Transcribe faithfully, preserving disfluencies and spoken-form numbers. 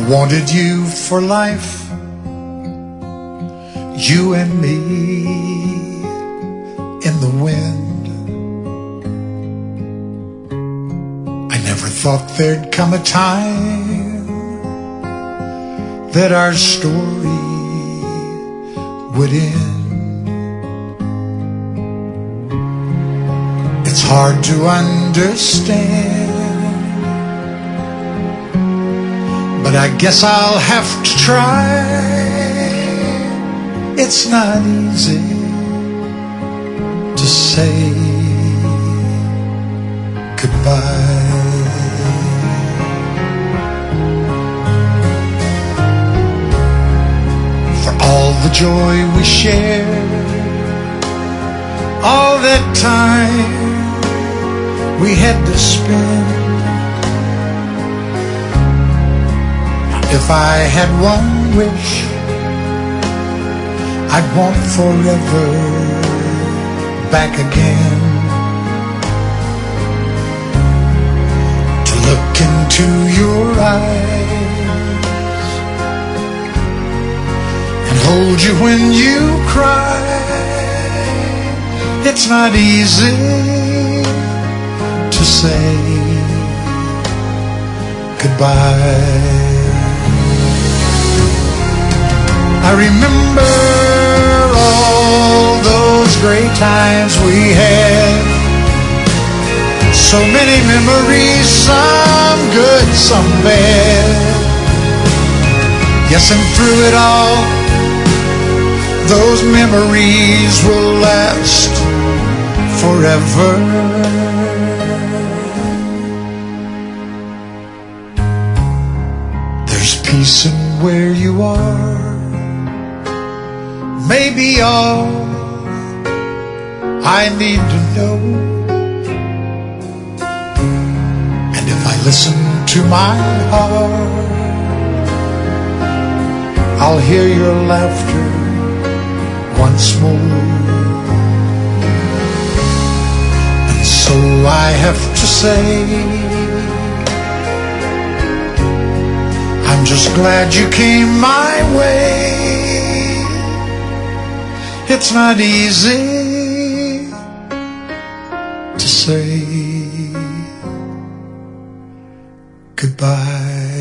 wanted you for life, you and me in the wind. I never thought there'd come a time that our story would end. It's hard to understand, but I guess I'll have to try. It's not easy to say goodbye. For all the joy we shared, all that time we had to spend. If I had one wish, I'd want forever back again. To look into your eyes and hold you when you cry. It's not easy to say goodbye. I remember all those great times we had. So many memories, some good, some bad. Yes, and through it all, those memories will last forever. There's peace in where you are, maybe all I need to know. And if I listen to my heart, I'll hear your laughter once more. And so I have to say, I'm just glad you came my way. It's not easy to say goodbye.